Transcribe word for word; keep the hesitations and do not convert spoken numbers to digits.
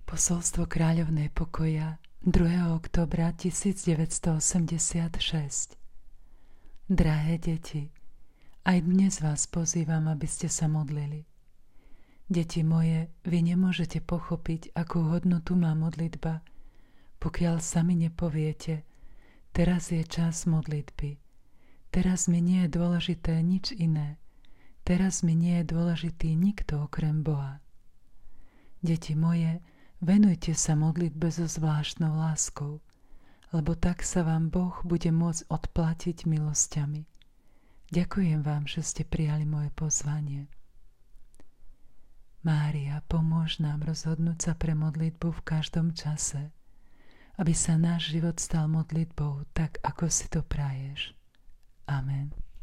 Posolstvo kráľovnej pokoja druhého októbra tisícdeväťstoosemdesiatšesť. Drahé deti, aj dnes vás pozývam, aby ste sa modlili. Deti moje, vy nemôžete pochopiť, akú hodnotu má modlitba, pokiaľ sami nepoviete, teraz je čas modlitby. Teraz mi nie je dôležité nič iné. Teraz mi nie je dôležitý nikto okrem Boha. Deti moje, venujte sa modlitbe so zvláštnou láskou, lebo tak sa vám Boh bude môcť odplatiť milosťami. Ďakujem vám, že ste prijali moje pozvanie. Mária, pomôž nám rozhodnúť sa pre modlitbu v každom čase, aby sa náš život stal modlitbou tak, ako si to praješ. Amen.